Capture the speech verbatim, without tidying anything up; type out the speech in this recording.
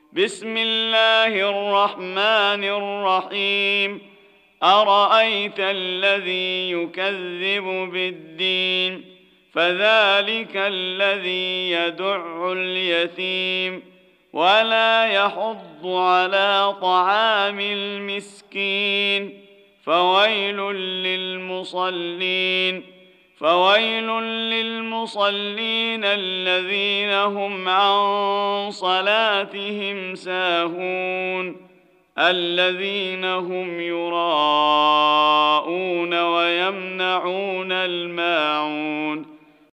بسم الله الرحمن الرحيم أرأيت الذي يكذب بالدين فذلك الذي يدع اليتيم ولا يحض على طعام المسكين فويل للمصلين فويل للمصلين الذين هم عن صلاتهم ساهون الذين هم يراءون ويمنعون الماعون